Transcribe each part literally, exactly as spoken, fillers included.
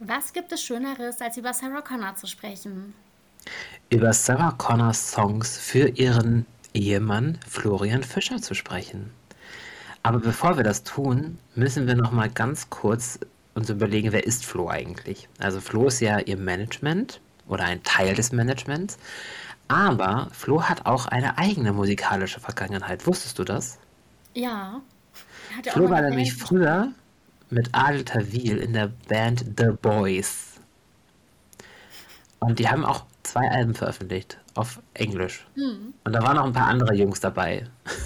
Was gibt es Schöneres, als über Sarah Connor zu sprechen? Über Sarah Connors Songs für ihren Ehemann Florian Fischer zu sprechen. Aber bevor wir das tun, müssen wir noch mal ganz kurz uns überlegen, wer ist Flo eigentlich? Also Flo ist ja ihr Management oder ein Teil des Managements, aber Flo hat auch eine eigene musikalische Vergangenheit. Wusstest du das? Ja, er hat ja auch Flo mal war eine nämlich Band gespielt. früher mit Adel Tawil in der Band The Boys. Und die haben auch zwei Alben veröffentlicht auf Englisch. Hm. Und da waren noch ein paar andere Jungs dabei.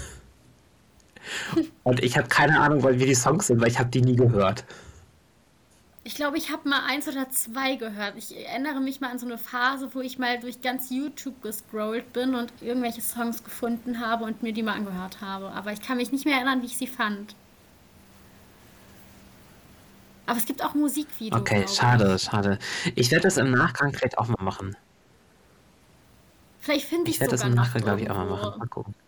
Und ich habe keine Ahnung, wie die Songs sind, weil ich habe die nie gehört. Ich glaube, ich habe mal eins oder zwei gehört. Ich erinnere mich mal an so eine Phase, wo ich mal durch ganz YouTube gescrollt bin und irgendwelche Songs gefunden habe und mir die mal angehört habe. Aber ich kann mich nicht mehr erinnern, wie ich sie fand. Aber es gibt auch ein Musikvideo, Okay, glaube schade, ich. schade. Ich werde das im Nachgang vielleicht auch mal machen. Vielleicht finde ich Ich es werde das sogar im noch Nachgang, glaube ich, auch mal machen. irgendwo. Mal gucken.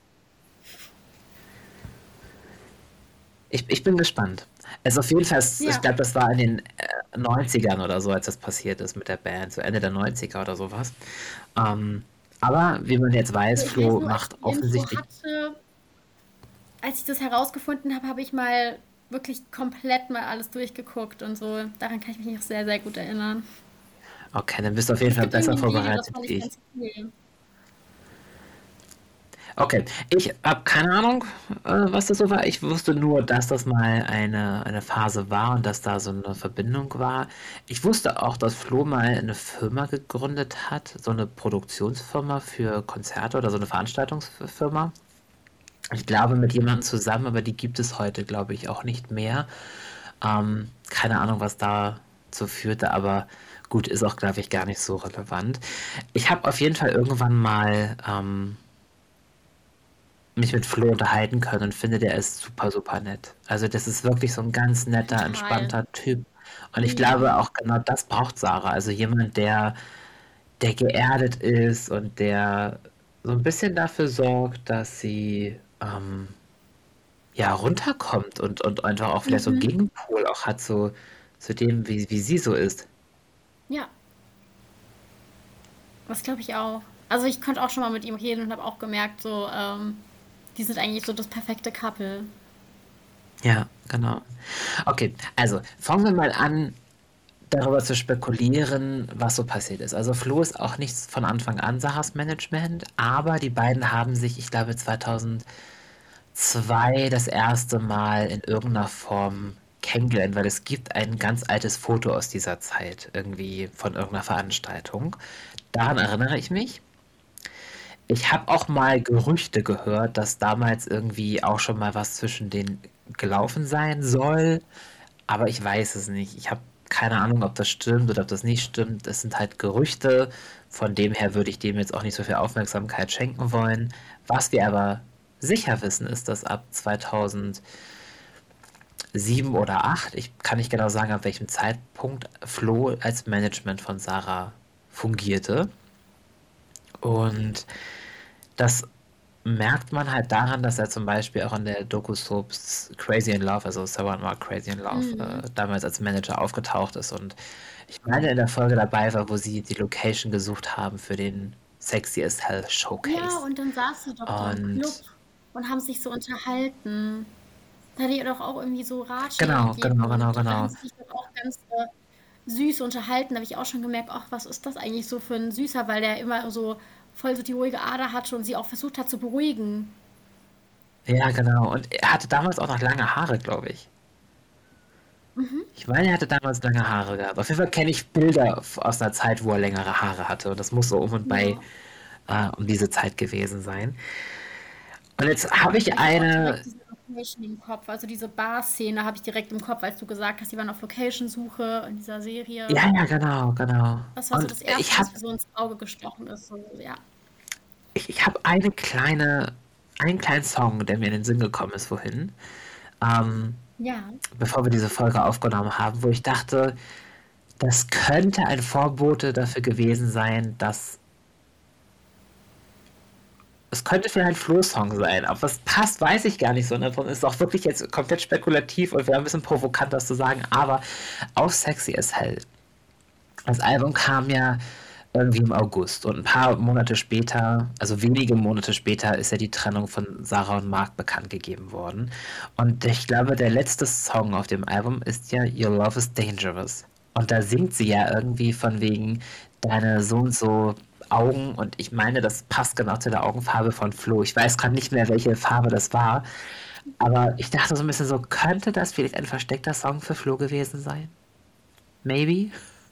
Ich, ich bin gespannt. Also auf jeden Fall, ich Ja, glaube, das war in den äh, neunzigern oder so, als das passiert ist mit der Band, so Ende der neunziger oder sowas. Ähm, aber wie man jetzt weiß, also ich weiß Flo nur, als ich macht die Info offensichtlich. hatte, als ich das herausgefunden habe, habe ich mal wirklich komplett mal alles durchgeguckt und so. Daran kann ich mich noch sehr, sehr gut erinnern. Okay, dann bist du auf jeden Es Fall gibt besser irgendwie ein Video, das vorbereitet fand wie ich ich. ganz cool. Okay, ich habe keine Ahnung, äh, was das so war. Ich wusste nur, dass das mal eine, eine Phase war und dass da so eine Verbindung war. Ich wusste auch, dass Flo mal eine Firma gegründet hat, so eine Produktionsfirma für Konzerte oder so eine Veranstaltungsfirma. Ich glaube mit jemandem zusammen, aber die gibt es heute, glaube ich, auch nicht mehr. Ähm, keine Ahnung, was da so führte, aber gut, ist auch, glaube ich, gar nicht so relevant. Ich habe auf jeden Fall irgendwann mal ähm, mich mit Flo unterhalten können und finde, der ist super, super nett. Also das ist wirklich so ein ganz netter, Total. entspannter Typ. Und ich glaube Mhm. auch genau das braucht Sarah. Also jemand, der, der geerdet ist und der so ein bisschen dafür sorgt, dass sie ähm, ja runterkommt und, und einfach auch vielleicht so einen Mhm. Gegenpol auch hat zu, zu dem, wie, wie sie so ist. Ja, das glaube ich auch. Also ich konnte auch schon mal mit ihm reden und habe auch gemerkt, so, ähm, die sind eigentlich so das perfekte Couple. Ja, genau. Okay, also fangen wir mal an, darüber zu spekulieren, was so passiert ist. Also Flo ist auch nicht von Anfang an Sarahs Management, aber die beiden haben sich, ich glaube, zweitausendzwei das erste Mal in irgendeiner Form kennengelernt, weil es gibt ein ganz altes Foto aus dieser Zeit, irgendwie von irgendeiner Veranstaltung. Daran erinnere ich mich. Ich habe auch mal Gerüchte gehört, dass damals irgendwie auch schon mal was zwischen denen gelaufen sein soll, aber ich weiß es nicht. Ich habe keine Ahnung, ob das stimmt oder ob das nicht stimmt. Es sind halt Gerüchte. Von dem her würde ich dem jetzt auch nicht so viel Aufmerksamkeit schenken wollen. Was wir aber sicher wissen, ist, dass ab zweitausendsieben oder acht, ich kann nicht genau sagen, ab welchem Zeitpunkt Flo als Management von Sarah fungierte. Und das merkt man halt daran, dass er zum Beispiel auch in der Doku-Soaps Crazy in Love, also Sarah and Mark Crazy in Love, Mhm. äh, damals als Manager aufgetaucht ist und ich meine in der Folge dabei war, wo sie die Location gesucht haben für den Sexy as Hell Ja, Showcase. und dann saß sie doch da im Club Und und haben sich so unterhalten. Da hat ihr doch auch irgendwie so Ratschläge genau, gegeben genau, genau, und da haben genau. sie sich doch auch ganz äh, süß unterhalten. Da habe ich auch schon gemerkt, ach, was ist das eigentlich so für ein Süßer, weil der immer so voll so die ruhige Ader hatte und sie auch versucht hat zu beruhigen. Ja, genau. Und er hatte damals auch noch lange Haare, glaube ich. Mhm. Ich meine, er hatte damals lange Haare gehabt. Auf jeden Fall kenne ich Bilder aus einer Zeit, wo er längere Haare hatte. Und das muss so um und bei Ja. äh, um diese Zeit gewesen sein. Und jetzt habe ich Ich habe auch eine. direkt diese Location im Kopf, also diese Bar-Szene habe ich direkt im Kopf, als du gesagt hast, die waren auf Location-Suche in dieser Serie. Ja, ja, genau, genau. Das war so Und das Erste, ich was habe mir so ins Auge gestochen ist. So, ja. ich, ich hab eine kleine, einen kleinen Song, der mir in den Sinn gekommen ist vorhin, ähm, Ja. bevor wir diese Folge aufgenommen haben, wo ich dachte, das könnte ein Vorbote dafür gewesen sein, dass es könnte vielleicht ein Flo-Song sein, ob das passt, weiß ich gar nicht so. Davon ist auch wirklich jetzt komplett spekulativ und wäre ein bisschen provokant, das zu sagen, aber auf Sexy as Hell. Das Album kam ja irgendwie im August und ein paar Monate später, also wenige Monate später, ist ja die Trennung von Sarah und Mark bekannt gegeben worden. Und ich glaube, der letzte Song auf dem Album ist ja Your Love is Dangerous. Und da singt sie ja irgendwie von wegen deine so und so Augen und ich meine, das passt genau zu der Augenfarbe von Flo. Ich weiß gerade nicht mehr, welche Farbe das war, aber ich dachte so ein bisschen so, könnte das vielleicht ein versteckter Song für Flo gewesen sein? Maybe?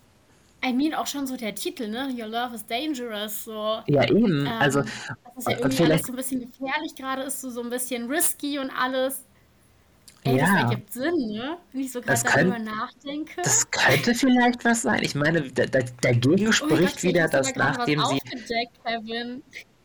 I mean, auch schon so der Titel, ne? Your Love is Dangerous, so. Ja, eben. Also, Ähm, dass es ja und, und irgendwie alles vielleicht, so ein bisschen gefährlich gerade ist, so, so ein bisschen risky und alles. Ey, das ja, ergibt Sinn, ne? Wenn ich so gerade das darüber könnte, nachdenke. das könnte vielleicht was sein. Ich meine, da, da, dagegen Oh mein Gott, spricht vielleicht wieder, hast du da dass gerade was nachdem sie, aufgedeckt, Kevin.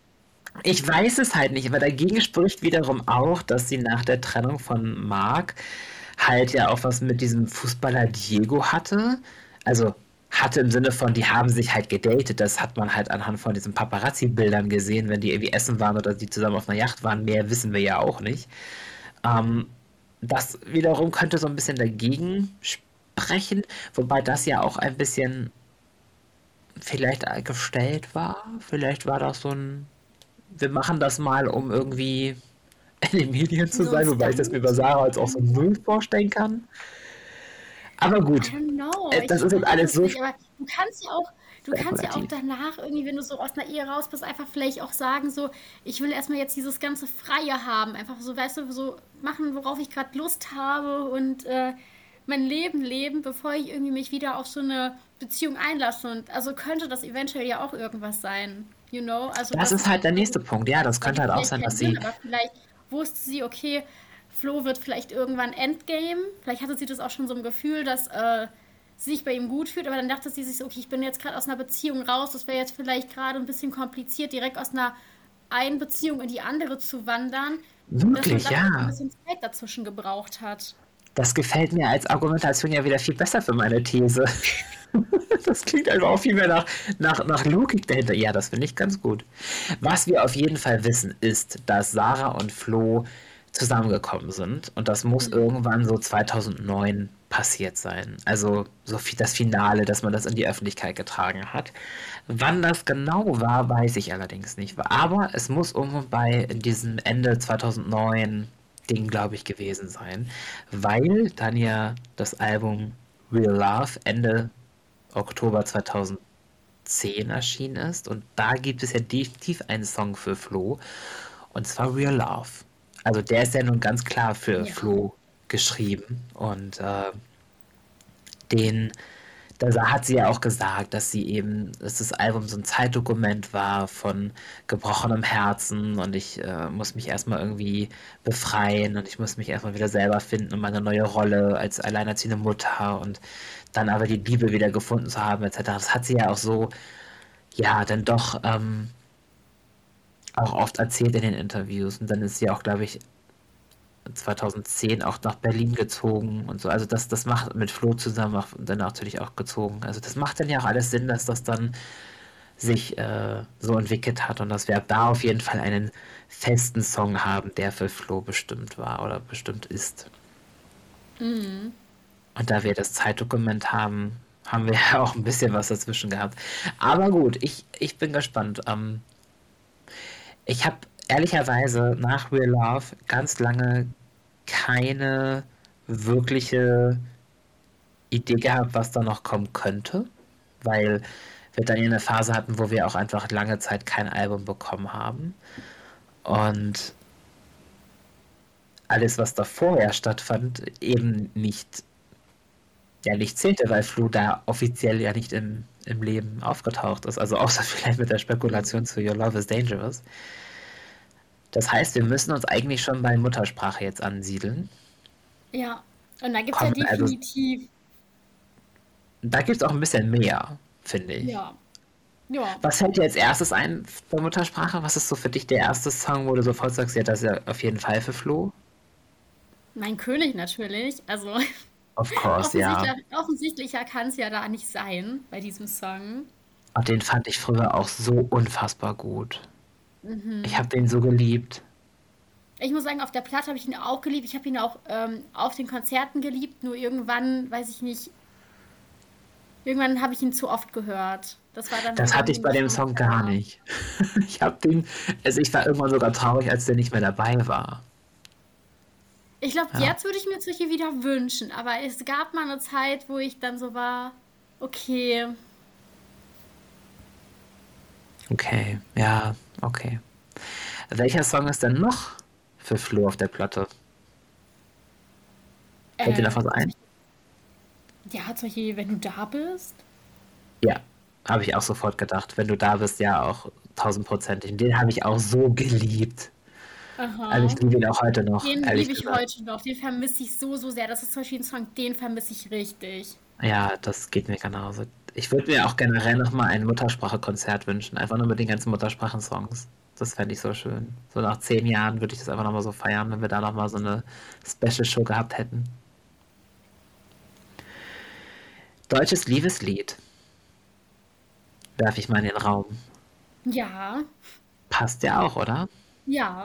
ich weiß es halt nicht, aber dagegen spricht wiederum auch, dass sie nach der Trennung von Mark halt ja auch was mit diesem Fußballer Diego hatte. Also hatte im Sinne von, die haben sich halt gedatet. Das hat man halt anhand von diesen Paparazzi-Bildern gesehen, wenn die irgendwie essen waren oder die zusammen auf einer Yacht waren. Mehr wissen wir ja auch nicht. Ähm, Das wiederum könnte so ein bisschen dagegen sprechen, wobei das ja auch ein bisschen vielleicht gestellt war. Vielleicht war das so ein, wir machen das mal, um irgendwie in den Medien zu So ein sein, wobei ich das mir bei Stunt? Sarah jetzt auch so null vorstellen kann. Aber I gut, don't know. äh, das Ich ist jetzt weiß alles es so nicht, aber du kannst ja auch, du kannst ja auch spekulativ. danach irgendwie, wenn du so aus einer Ehe raus bist, einfach vielleicht auch sagen, so, ich will erstmal jetzt dieses ganze Freie haben. Einfach so, weißt du, so machen, worauf ich gerade Lust habe und äh, mein Leben leben, bevor ich irgendwie mich wieder auf so eine Beziehung einlasse. Und also könnte das eventuell ja auch irgendwas sein. You know? Also Das das ist ist, halt der nächste Punkt. Ja, das könnte ergibt halt auch vielleicht sein, keinen dass Sinn, sie, aber vielleicht wusste sie, okay, Flo wird vielleicht irgendwann Endgame. Vielleicht hatte sie das auch schon so im Gefühl, dass äh, sie sich bei ihm gut fühlt, aber dann dachte sie sich so, okay, ich bin jetzt gerade aus einer Beziehung raus, das wäre jetzt vielleicht gerade ein bisschen kompliziert, direkt aus einer einen Beziehung in die andere zu wandern, dass man wirklich, da vielleicht ein ja, bisschen Zeit dazwischen gebraucht hat. das gefällt mir als Argumentation ja wieder viel besser für meine These. Das klingt einfach auch viel mehr nach, nach, nach Logik dahinter. Ja, das finde ich ganz gut. Was wir auf jeden Fall wissen, ist, dass Sarah und Flo zusammengekommen sind. Und das muss Mhm. irgendwann so zweitausendneun passiert sein. Also so fi- das Finale, dass man das in die Öffentlichkeit getragen hat. Wann das genau war, weiß ich allerdings nicht. Aber es muss irgendwo bei diesem Ende zweitausendneun Ding, glaube ich, gewesen sein. Weil dann ja das Album Real Love Ende Oktober zweitausendzehn erschienen ist. Und da gibt es ja definitiv einen Song für Flo. Und zwar Real Love. Also der ist ja nun ganz klar für Ja. Flo geschrieben. Und äh, den, da hat sie ja auch gesagt, dass sie eben, dass das Album so ein Zeitdokument war von gebrochenem Herzen und ich äh, muss mich erstmal irgendwie befreien und ich muss mich erstmal wieder selber finden und meine neue Rolle als alleinerziehende Mutter und dann aber die Liebe wieder gefunden zu haben, et cetera. Das hat sie ja auch so, ja, dann doch ähm, auch oft erzählt in den Interviews. Und dann ist sie auch, glaube ich, zweitausendzehn auch nach Berlin gezogen und so. Also das, das macht mit Flo zusammen auch, dann natürlich auch gezogen. Also das macht dann ja auch alles Sinn, dass das dann sich äh, so entwickelt hat und dass wir ab da auf jeden Fall einen festen Song haben, der für Flo bestimmt war oder bestimmt ist. Mhm. Und da wir das Zeitdokument haben, haben wir ja auch ein bisschen was dazwischen gehabt. Aber gut, ich, ich bin gespannt. Ähm, ich habe ehrlicherweise nach Real Love ganz lange keine wirkliche Idee gehabt, was da noch kommen könnte, weil wir dann eine Phase hatten, wo wir auch einfach lange Zeit kein Album bekommen haben. Und alles, was da vorher stattfand, eben nicht, ja, nicht zählte, weil Flu da offiziell ja nicht im, im Leben aufgetaucht ist. Also außer vielleicht mit der Spekulation Mhm. zu Your Love is Dangerous. Das heißt, wir müssen uns eigentlich schon bei Muttersprache jetzt ansiedeln. Ja. Und da gibt es ja Kommen, also definitiv, da gibt es auch ein bisschen mehr, finde ich. ja, ja, Was fällt dir als erstes ein bei Muttersprache? Was ist so für dich der erste Song, wo du sofort sagst, ja, das ist ja auf jeden Fall für Flo? mein König natürlich. Also Of course, ja. offensichtlich, offensichtlicher kann es ja da nicht sein bei diesem Song. Und den fand ich früher auch so unfassbar gut. Ich Mhm. habe den so geliebt. Ich muss sagen, auf der Platte habe ich ihn auch geliebt. Ich habe ihn auch ähm, auf den Konzerten geliebt. Nur irgendwann, weiß ich nicht, Irgendwann habe ich ihn zu oft gehört. Das war dann Das so hatte ich bei irgendwie dem schon Song gar klar. nicht. Ich habe den, also ich war irgendwann sogar traurig, als der nicht mehr dabei war. Ich glaube, Ja, jetzt würde ich mir solche wieder wünschen, aber es gab mal eine Zeit, wo ich dann so war, okay, okay, ja, okay. Welcher Song ist denn noch für Flo auf der Platte? Fällt dir äh, noch was ein? ja, solche, wenn du da bist. Ja, habe ich auch sofort gedacht. Wenn du da bist, ja auch tausendprozentig. Den habe ich auch so geliebt. Also ich Aha. liebe ihn auch heute noch, Den ehrlich liebe ich gesagt. heute noch. Den vermisse ich so, so sehr. Das ist zum Beispiel ein Song, den vermisse ich richtig. Ja, das geht mir genauso. Ich würde mir auch generell noch mal ein Muttersprache-Konzert wünschen. Einfach nur mit den ganzen Muttersprachensongs. Das fände ich so schön. So nach zehn Jahren würde ich das einfach noch mal so feiern, wenn wir da noch mal so eine Special-Show gehabt hätten. Deutsches Liebeslied werfe ich mal in den Raum. Ja, Passt ja auch, oder? ja,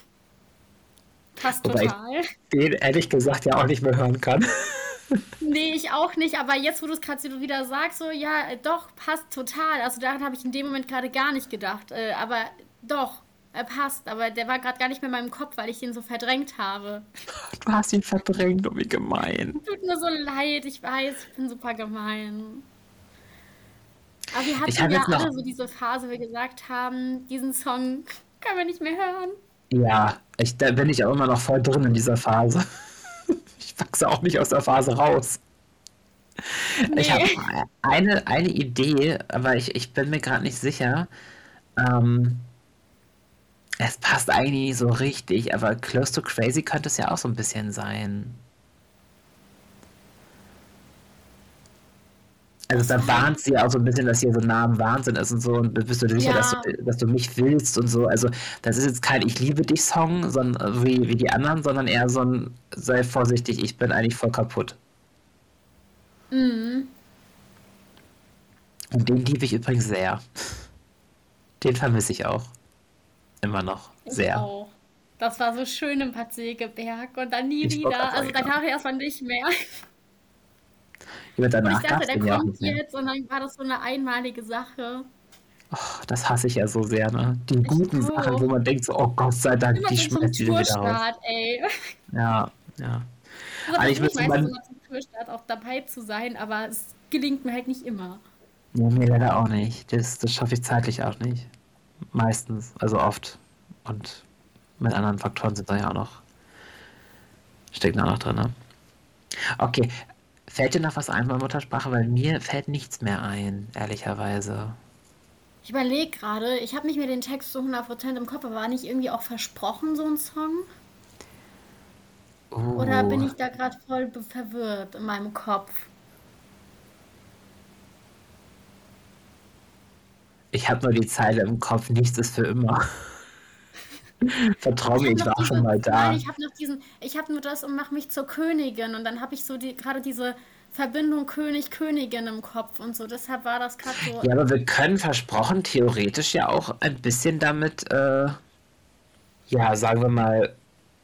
passt Wobei ich total. den ehrlich gesagt ja auch nicht mehr hören kann. Nee, ich auch nicht, aber jetzt, wo du es gerade so wieder sagst, so, ja, äh, doch, passt total. Also daran habe ich in dem Moment gerade gar nicht gedacht. Äh, aber doch, er passt. Aber der war gerade gar nicht mehr in meinem Kopf, weil ich den so verdrängt habe. Du hast ihn verdrängt, oh wie gemein. Tut mir so leid, ich weiß, ich bin super gemein. Aber wir Ich hatten habe ja jetzt noch, alle so diese Phase, wo wir gesagt haben, diesen Song können wir nicht mehr hören. ja, ich, da bin ich auch immer noch voll drin in dieser Phase. Ich wachse auch nicht aus der Phase raus. Ich habe Nee. eine, eine Idee, aber ich, ich bin mir gerade nicht sicher. Ähm, es passt eigentlich nicht so richtig, aber Close to Crazy könnte es ja auch so ein bisschen sein. Also Das da war. warnt sie auch so ein bisschen, dass hier so nah am Wahnsinn ist und so und bist du dir sicher, dass du, Ja. dass du mich willst und so. Also das ist jetzt kein Ich liebe dich Song, sondern, wie, wie die anderen, sondern eher so ein Sei vorsichtig, ich bin eigentlich voll kaputt. Mhm. Und den liebe ich übrigens sehr. Den vermisse ich auch. Immer noch. Ich Sehr. auch. Das war so schön im Bad Segeberg und dann nie Ich wollte gerade wieder. sagen, Also dann ja. nachher erstmal nicht mehr. Ja, Und ich danach gab dachte, es der den ja auch kommt nicht mehr. jetzt und dann war das so eine einmalige Sache. Oh, das hasse ich ja so sehr, ne? Die Ich guten Sachen, wo auch. man denkt so, oh Gott sei Dank, Immer die so zum schmeißt die dann wieder raus. Tourstart, ey. Ja, ja. Also Aber ich versuche ich müsste meistens man, immer zum Tourstart auch dabei zu sein, aber es gelingt mir halt nicht immer. nee, mir leider auch nicht. Das, das schaffe ich zeitlich auch nicht. Meistens, also oft. Und mit anderen Faktoren sind da ja auch noch, steckt da auch noch drin, ne? Okay, fällt dir noch was ein bei Muttersprache? Weil mir fällt nichts mehr ein, ehrlicherweise. Ich überlege gerade, ich habe nicht mehr den Text zu hundert Prozent im Kopf, aber war nicht irgendwie auch versprochen so ein Song? Oder bin Uh, ich da gerade voll be- verwirrt in meinem Kopf? ich habe nur die Zeile im Kopf, nichts ist für immer. Vertrau Ich mir, habe ich noch war schon diese, mal nein, da. ich habe noch diesen, ich habe nur das und mach mich zur Königin und dann habe ich so die, gerade diese Verbindung König, Königin im Kopf und so. Deshalb war das gerade so. Ja, aber wir können versprochen theoretisch ja auch ein bisschen damit, äh, ja, sagen wir mal,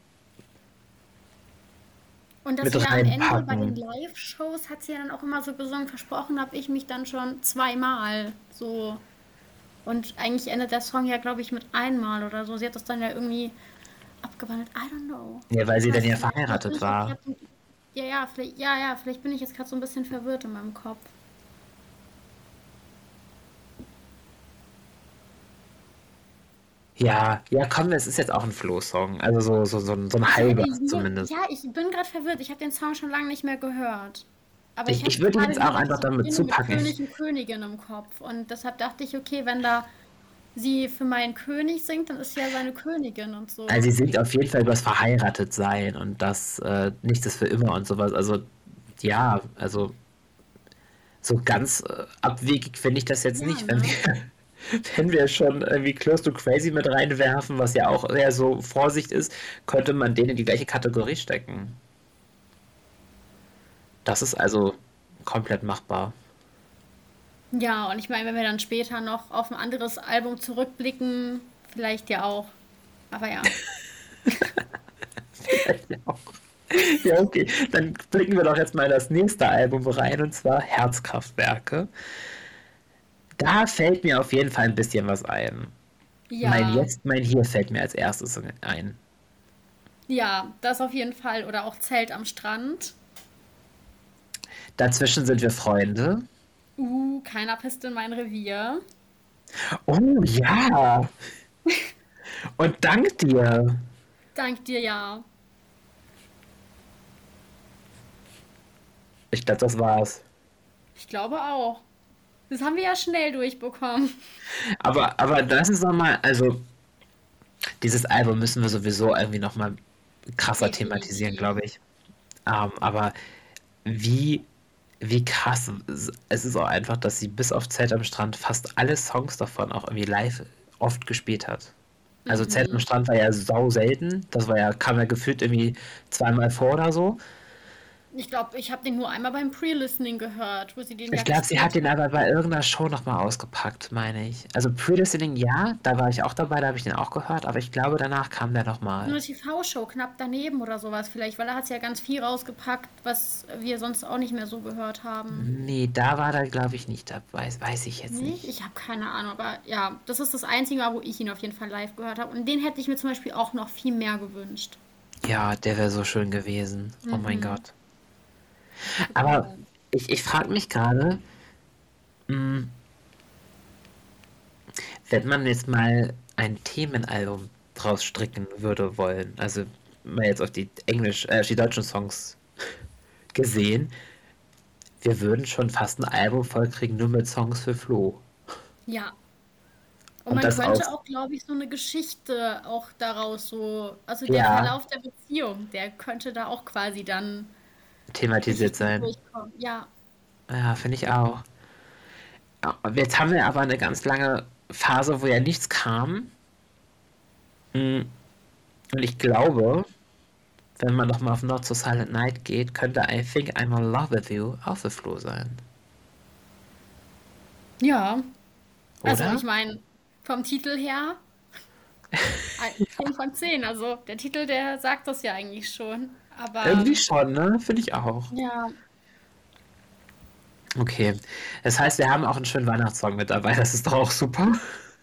Und dass mit sie ja am Ende bei den reinpacken. Live-Shows hat sie ja dann auch immer so gesungen, versprochen habe ich mich dann schon zweimal. So. Und eigentlich endet der Song ja, glaube ich, mit einmal oder so. Sie hat das dann ja irgendwie abgewandelt. I don't know. Ja, weil Ich sie dann weiß ja es nicht. Vielleicht bin verheiratet ich jetzt war. gerade so, ja, ja, vielleicht, ja, ja, vielleicht bin ich jetzt gerade so ein bisschen verwirrt in meinem Kopf. Ja, ja, komm, es ist jetzt auch ein Flo-Song. Also so, so, so, ein- so ein Ich halber habe nur, zumindest. ja, ich bin gerade verwirrt. Ich habe den Song schon lange nicht mehr gehört. Aber ich Ich, habe ich würde ihn gerade, jetzt wie auch gesagt, einfach diese damit Verbindung mit zupacken. König Ich, und Königin im Kopf. Und deshalb dachte ich, okay, wenn da sie für meinen König singt, dann ist sie ja seine Königin und also so. sie singt auf jeden Fall über das Verheiratetsein und das äh, nichts ist für immer und sowas. Also ja, also so ganz äh, abwegig finde ich das jetzt Ja, nicht, wenn ne? wir, wenn wir schon irgendwie Close to Crazy mit reinwerfen, was ja auch eher so Vorsicht ist, könnte man den in die gleiche Kategorie stecken. Das ist also komplett machbar. Ja, und ich meine, wenn wir dann später noch auf ein anderes Album zurückblicken, vielleicht ja auch. Aber ja. Vielleicht ja auch. Ja, okay. Dann blicken wir doch jetzt mal in das nächste Album rein, und zwar Herzkraftwerke. Da fällt mir auf jeden Fall ein bisschen was ein. Mein Ja, Jetzt, mein Hier fällt mir als erstes ein. ja, das auf jeden Fall. Oder auch Zelt am Strand. Dazwischen sind wir Freunde. Uh, keiner pisst in mein Revier. Oh ja! Und dank dir! Dank dir, ja. Ich glaube, das war's. Ich glaube auch. Das haben wir ja schnell durchbekommen. Aber, aber das ist nochmal, also dieses Album müssen wir sowieso irgendwie nochmal krasser thematisieren, Definitiv. glaube ich. Ähm, aber wie, wie krass, es ist auch einfach, dass sie bis auf Zelt am Strand fast alle Songs davon auch irgendwie live oft gespielt hat. Also Zelt am Mhm. Strand war ja sau selten, das war ja, kam ja gefühlt irgendwie zweimal vor oder so. Ich glaube, ich habe den nur einmal beim Pre-Listening gehört, wo sie den Ich ja glaube, sie hat gespielt den hat. aber bei irgendeiner Show nochmal ausgepackt, meine ich. Also Pre-Listening, ja, da war ich auch dabei, da habe ich den auch gehört, aber ich glaube, danach kam der So nochmal. eine T V-Show knapp daneben oder sowas vielleicht, weil da hat sie ja ganz viel rausgepackt, was wir sonst auch nicht mehr so gehört haben. Nee, da war er, glaube ich, nicht dabei, weiß, weiß ich jetzt Nicht? nicht. Ich habe keine Ahnung, aber ja, das ist das einzige Mal, wo ich ihn auf jeden Fall live gehört habe. Und den hätte ich mir zum Beispiel auch noch viel mehr gewünscht. Ja, der wäre so schön gewesen. Oh mein Mhm, Gott. Aber total. ich, ich frage mich gerade, mh, wenn man jetzt mal ein Themenalbum draus stricken würde wollen, also mal jetzt auf die Englisch, äh, die deutschen Songs gesehen, wir würden schon fast ein Album vollkriegen, nur mit Songs für Flo. Ja. Und Und man das könnte aus, auch, glaube ich, so eine Geschichte auch daraus so, also der ja, Verlauf der Beziehung, der könnte da auch quasi dann richtig thematisiert gut sein. durchkommen. Ja. Ja, finde ich auch. Ja, jetzt haben wir aber eine ganz lange Phase, wo ja nichts kam. Mm, Und ich glaube, wenn man nochmal auf Not So Silent Night geht, könnte I Think I'm in Love With You auch für Flo sein. Ja. Also Oder? ich meine, vom Titel her ein- zehn von zehn. Also der Titel, der sagt das ja eigentlich schon. Irgendwie Aber schon, ne? Finde ich auch. ja, Okay. Das heißt, wir haben auch einen schönen Weihnachtssong mit dabei. Das ist doch auch super.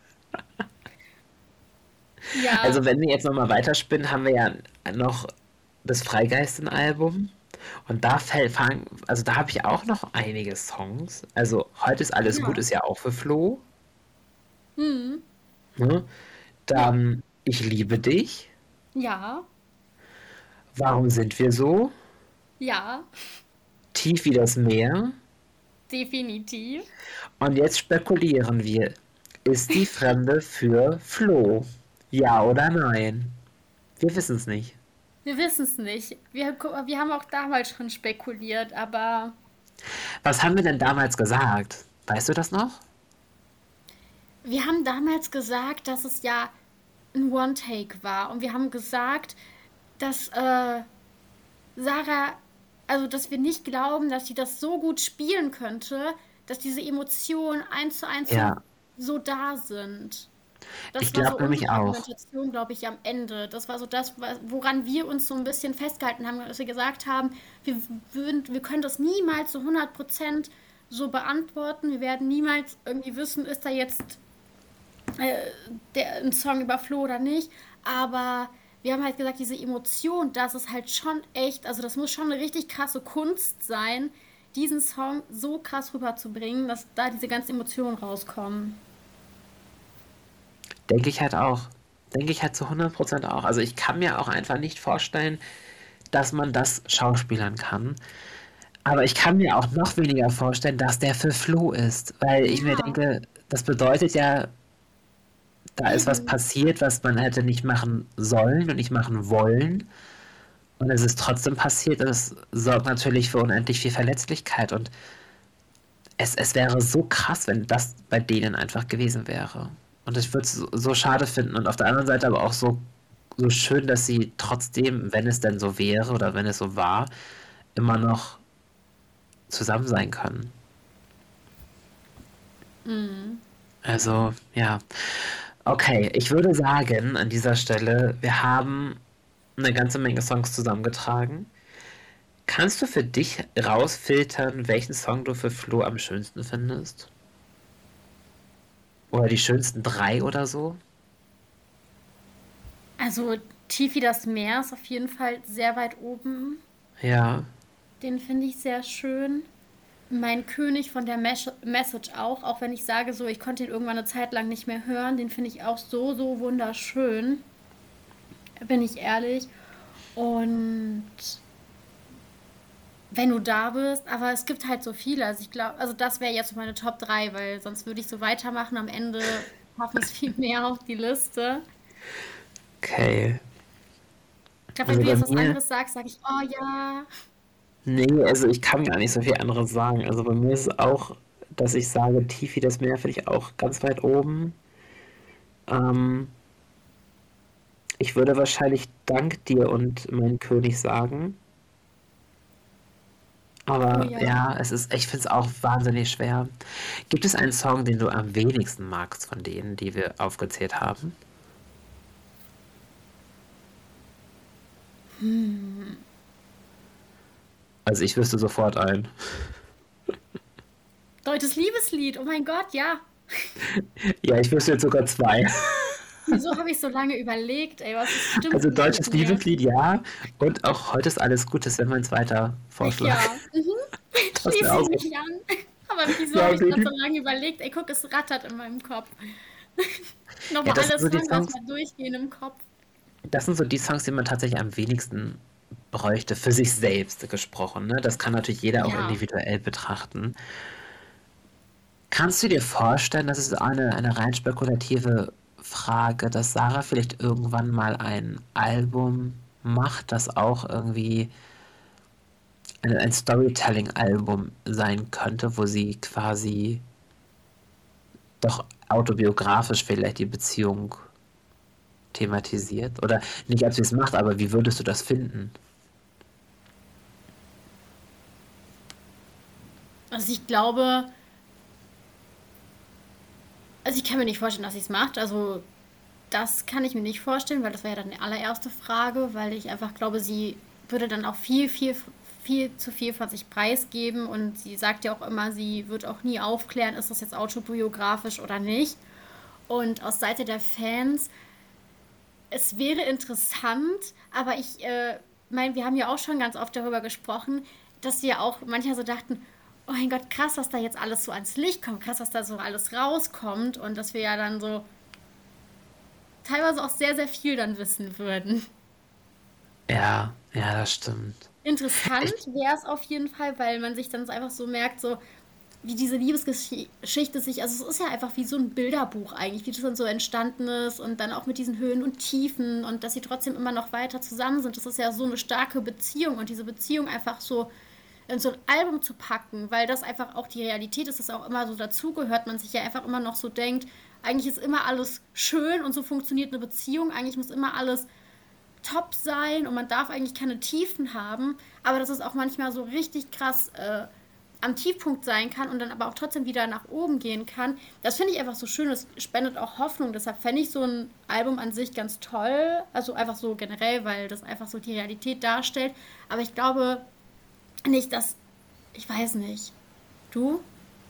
ja, Also, wenn wir jetzt nochmal weiterspinnen, haben wir ja noch das Freigeisten-Album. Und da fällt, fang, also da habe ich auch noch einige Songs. Also, heute ist alles gut, ja, ist ja auch für Flo. hm, Ne? ja, Dann Ich liebe dich. ja, Warum sind wir so? ja, Tief wie das Meer. definitiv. Und jetzt spekulieren wir. Ist die Fremde für Flo? Ja oder nein? Wir wissen es nicht. Wir wissen es nicht. Wir, gu- wir haben auch damals schon spekuliert, aber Was haben wir denn damals gesagt? Weißt du das noch? wir haben damals gesagt, dass es ja ein One-Take war. Und wir haben gesagt, dass äh, Sarah, also dass wir nicht glauben, dass sie das so gut spielen könnte, dass diese Emotionen eins zu eins so, Ja, so da sind. ich Das war so glaube unsere nämlich auch. Argumentation, glaube ich, am Ende. Das war so das, woran wir uns so ein bisschen festgehalten haben, dass wir gesagt haben, wir, würden, wir können das niemals zu hundert Prozent so beantworten. Wir werden niemals irgendwie wissen, ist da jetzt äh, der, ein Song über Flo oder nicht. Aber wir haben halt gesagt, diese Emotion, das ist halt schon echt, also das muss schon eine richtig krasse Kunst sein, diesen Song so krass rüberzubringen, dass da diese ganzen Emotionen rauskommen. Denke ich halt auch. Denke ich halt zu hundert Prozent auch. Also ich kann mir auch einfach nicht vorstellen, dass man das schauspielern kann. Aber ich kann mir auch noch weniger vorstellen, dass der für Flo ist. Weil ich mir Ja, denke, das bedeutet ja, da ist was eben. passiert, was man hätte nicht machen sollen und nicht machen wollen. Und es ist trotzdem passiert. Und es sorgt natürlich für unendlich viel Verletzlichkeit. Und es, es wäre so krass, wenn das bei denen einfach gewesen wäre. Und ich würde es so, so schade finden. Und auf der anderen Seite aber auch so, so schön, dass sie trotzdem, wenn es denn so wäre oder wenn es so war, immer noch zusammen sein können. Mhm. Also, ja. Okay, ich würde sagen, an dieser Stelle, wir haben eine ganze Menge Songs zusammengetragen. Kannst du für dich rausfiltern, welchen Song du für Flo am schönsten findest? Oder die schönsten drei oder so? Also Tief wie das Meer ist auf jeden Fall sehr weit oben. Ja, Den finde ich sehr schön. Mein König von der Mes Message auch, auch wenn ich sage so, ich konnte ihn irgendwann eine Zeit lang nicht mehr hören, den finde ich auch so, so wunderschön, bin ich ehrlich. Und wenn du da bist, aber es gibt halt so viele, also ich glaube, also das wäre jetzt so meine Top drei, weil sonst würde ich so weitermachen, am Ende schaffen es viel mehr auf die Liste. okay. Ich glaube, wenn Also du bei jetzt was mir, anderes sagst, sage ich, oh ja. nee, also ich kann gar nicht so viel anderes sagen. Also bei mir ist es auch, dass ich sage, tief wie das Meer finde ich auch ganz weit oben. Ähm, Ich würde wahrscheinlich Dank dir und mein König sagen. Oh Aber ja. ja, es ist, ich finde es auch wahnsinnig schwer. Gibt es einen Song, den du am wenigsten magst von denen, die wir aufgezählt haben? Also ich wüsste sofort einen. Deutsches Liebeslied, oh mein Gott, ja. Ja, ich wüsste jetzt sogar zwei. Wieso habe ich so lange überlegt, ey, was es stimmt Also nicht mit deutsches mir. Liebeslied, ja. Und auch heute ist alles gut, das wäre mein zweiter Vorschlag. Ja, mhm. Das wäre Schließe auch ich so. mich an. Aber wieso Ja, habe ich gerade so Baby. lange überlegt? Ey, guck, es rattert in meinem Kopf. Ja, Nochmal das sind alle so die Songs Songs, erstmal durchgehen im Kopf. das sind so die Songs, die man tatsächlich am wenigsten bräuchte, für sich selbst gesprochen. Ne? Das kann natürlich jeder auch Ja. individuell betrachten. Kannst du dir vorstellen, das ist eine, eine rein spekulative Frage, dass Sarah vielleicht irgendwann mal ein Album macht, das auch irgendwie ein, ein Storytelling-Album sein könnte, wo sie quasi doch autobiografisch vielleicht die Beziehung thematisiert? Oder nicht, ob sie es macht, aber wie würdest du das finden? Also ich glaube, also ich kann mir nicht vorstellen, dass sie es macht. Also das kann ich mir nicht vorstellen, weil das wäre ja dann die allererste Frage, weil ich einfach glaube, sie würde dann auch viel, viel, viel zu viel von sich preisgeben und sie sagt ja auch immer, sie wird auch nie aufklären, ist das jetzt autobiografisch oder nicht. Und aus Seite der Fans, es wäre interessant, aber ich äh, meine, wir haben ja auch schon ganz oft darüber gesprochen, dass wir auch manchmal so dachten, oh mein Gott, krass, was da jetzt alles so ans Licht kommt, krass, was da so alles rauskommt und dass wir ja dann so teilweise auch sehr, sehr viel dann wissen würden. Ja, ja, das stimmt. Interessant Ich, wäre es auf jeden Fall, weil man sich dann so einfach so merkt, so wie diese Liebesgeschichte sich, also es ist ja einfach wie so ein Bilderbuch eigentlich, wie das dann so entstanden ist und dann auch mit diesen Höhen und Tiefen und dass sie trotzdem immer noch weiter zusammen sind. Das ist ja so eine starke Beziehung und diese Beziehung einfach so in so ein Album zu packen, weil das einfach auch die Realität ist, das auch immer so dazugehört, man sich ja einfach immer noch so denkt, eigentlich ist immer alles schön und so funktioniert eine Beziehung, eigentlich muss immer alles top sein und man darf eigentlich keine Tiefen haben, aber dass es auch manchmal so richtig krass äh, am Tiefpunkt sein kann und dann aber auch trotzdem wieder nach oben gehen kann. Das finde ich einfach so schön, das spendet auch Hoffnung. Deshalb fände ich so ein Album an sich ganz toll. Also einfach so generell, weil das einfach so die Realität darstellt. Aber ich glaube nicht, dass. Ich weiß nicht. Du?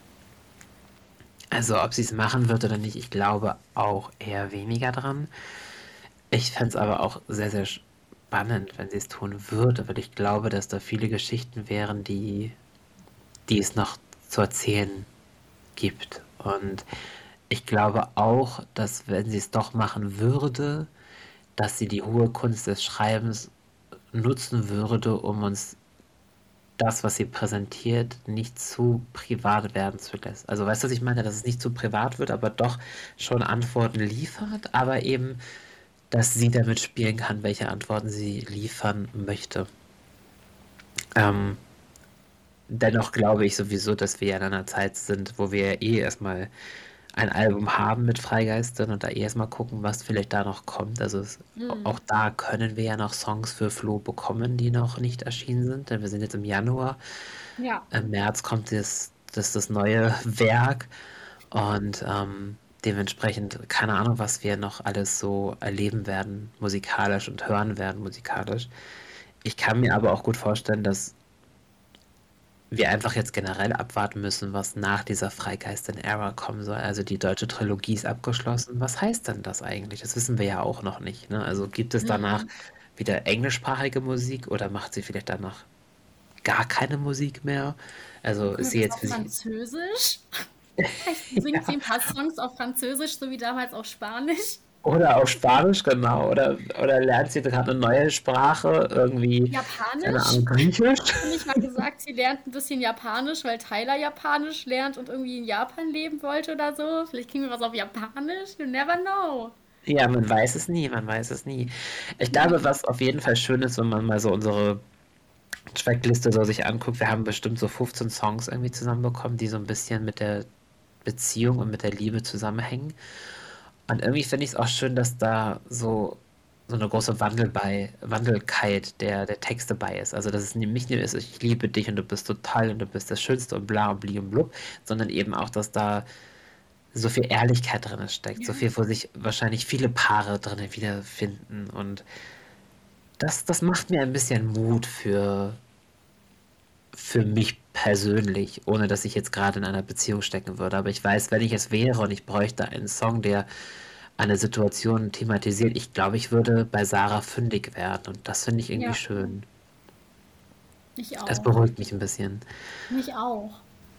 also, ob sie es machen wird oder nicht, ich glaube auch eher weniger dran. Ich fände es aber auch sehr, sehr spannend, wenn sie es tun würde, weil ich glaube, dass da viele Geschichten wären, die, die es noch zu erzählen gibt. Und ich glaube auch, dass wenn sie es doch machen würde, dass sie die hohe Kunst des Schreibens nutzen würde, um uns das, was sie präsentiert, nicht zu privat werden zu lassen. Also weißt du, was ich meine? Dass es nicht zu privat wird, aber doch schon Antworten liefert, aber eben, dass sie damit spielen kann, welche Antworten sie liefern möchte. Ähm, Dennoch glaube ich sowieso, dass wir ja in einer Zeit sind, wo wir eh erstmal ein Album haben mit Freigeistern und da eh erstmal gucken, was vielleicht da noch kommt. Also es, auch Hm. da können wir ja noch Songs für Flo bekommen, die noch nicht erschienen sind, denn wir sind jetzt im Januar. Ja. Im März kommt das, das, das neue Werk und ähm, dementsprechend keine Ahnung, was wir noch alles so erleben werden musikalisch und hören werden musikalisch. Ich kann mir aber auch gut vorstellen, dass wir einfach jetzt generell abwarten müssen, was nach dieser Freigeistin-Ära kommen soll. Also die deutsche Trilogie ist abgeschlossen. Was heißt denn das eigentlich? Das wissen wir ja auch noch nicht. Ne? Also gibt es danach Hm. wieder englischsprachige Musik oder macht sie vielleicht danach gar keine Musik mehr? Also ist Kommt sie das jetzt auf für sich. Französisch? Vielleicht singt sie ein paar Songs auf Französisch, so wie damals auf Spanisch. Oder auf Spanisch, genau. Oder, oder lernt sie gerade eine neue Sprache, irgendwie, keine Japanisch? Ahnung, Griechisch? Hat sie nicht mal gesagt, sie lernt ein bisschen Japanisch, weil Tyler Japanisch lernt und irgendwie in Japan leben wollte oder so? Vielleicht kriegen wir was auf Japanisch? You never know. Ja, man weiß es nie, man weiß es nie. Ich glaube, was auf jeden Fall schön ist, wenn man mal so unsere Trackliste so sich anguckt, wir haben bestimmt so fünfzehn Songs irgendwie zusammenbekommen, die so ein bisschen mit der Beziehung und mit der Liebe zusammenhängen. Und irgendwie finde ich es auch schön, dass da so, so eine große Wandel bei, Wandelkeit der, der Texte bei ist. Also, dass es nicht nur ist, ich liebe dich und du bist total und du bist das Schönste und bla und bli und blub, sondern eben auch, dass da so viel Ehrlichkeit drin steckt, so Ja. viel, wo sich wahrscheinlich viele Paare drin wiederfinden. Und das, das macht mir ein bisschen Mut für, für mich persönlich, ohne dass ich jetzt gerade in einer Beziehung stecken würde. Aber ich weiß, wenn ich es wäre und ich bräuchte einen Song, der eine Situation thematisiert, ich glaube, ich würde bei Sarah fündig werden. Und das finde ich irgendwie Ja, schön. mich Das auch. beruhigt mich ein bisschen. Mich auch.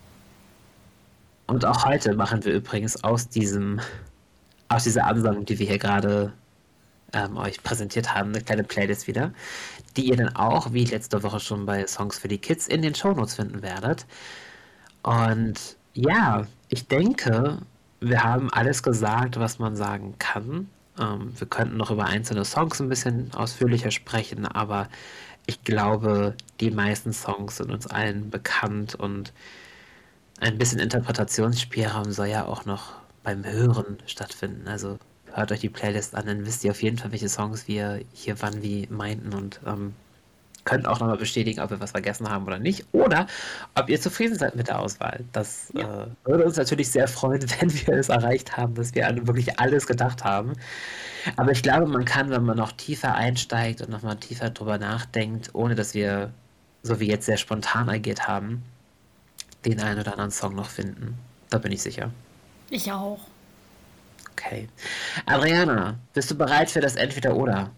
Und auch heute machen wir übrigens aus diesem, aus dieser Ansammlung, die wir hier gerade ähm, euch präsentiert haben, eine kleine Playlist wieder, die ihr dann auch, wie letzte Woche schon bei Songs für die Kids, in den Shownotes finden werdet. Und ja, ich denke, wir haben alles gesagt, was man sagen kann. Ähm, wir könnten noch über einzelne Songs ein bisschen ausführlicher sprechen, aber ich glaube, die meisten Songs sind uns allen bekannt und ein bisschen Interpretationsspielraum soll ja auch noch beim Hören stattfinden. Also hört euch die Playlist an, dann wisst ihr auf jeden Fall, welche Songs wir hier wann wie meinten und ähm, könnt auch nochmal bestätigen, ob wir was vergessen haben oder nicht. Oder ob ihr zufrieden seid mit der Auswahl. Das Ja. äh, würde uns natürlich sehr freuen, wenn wir es erreicht haben, dass wir an wirklich alles gedacht haben. Aber ich glaube, man kann, wenn man noch tiefer einsteigt und nochmal tiefer drüber nachdenkt, ohne dass wir, so wie jetzt, sehr spontan agiert haben, den einen oder anderen Song noch finden. Da bin ich sicher. Ich auch. Okay. Adriana, bist du bereit für das Entweder-Oder?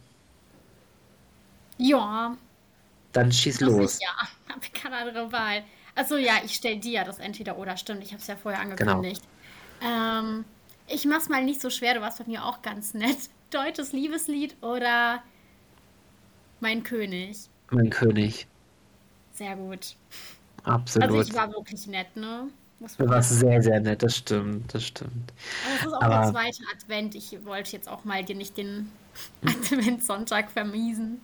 Ja, Dann schieß muss ich los. ja. Habe keine andere Wahl. Also ja, ich stelle dir ja das Entweder-Oder, stimmt. Ich habe es ja vorher Genau. angekündigt. Ähm, ich mach's mal nicht so schwer, du warst bei mir auch ganz nett. Deutsches Liebeslied oder Mein König? Mein König. Sehr gut. Also Absolut. ich war wirklich nett, ne? Muss Du man ja warst sagen. sehr, sehr nett, das stimmt, das stimmt. Aber es ist auch der Aber zweite Advent. Ich wollte jetzt auch mal dir nicht den Adventssonntag vermiesen.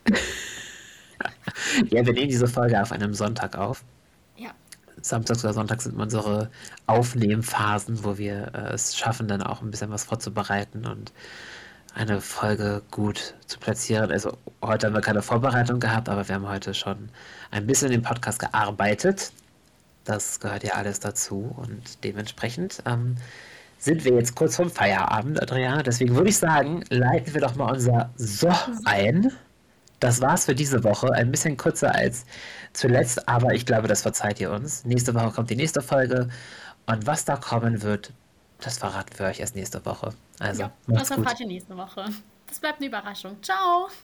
ja, wir nehmen diese Folge auf einem Sonntag auf. Ja, Samstags oder Sonntags sind unsere Aufnehmphasen, wo wir äh, es schaffen, dann auch ein bisschen was vorzubereiten und eine Folge gut zu platzieren. Also heute haben wir keine Vorbereitung gehabt, aber wir haben heute schon ein bisschen in den Podcast gearbeitet. Das gehört ja alles dazu und dementsprechend ähm, sind wir jetzt kurz vorm Feierabend, Adriana. Deswegen würde ich sagen, leiten wir doch mal unser So so. ein. Das war's für diese Woche. Ein bisschen kürzer als zuletzt, aber ich glaube, das verzeiht ihr uns. Nächste Woche kommt die nächste Folge und was da kommen wird, das verraten wir euch erst nächste Woche. Also, Ja, das macht's gut. erfahrt ihr nächste Woche. Das bleibt eine Überraschung. Ciao!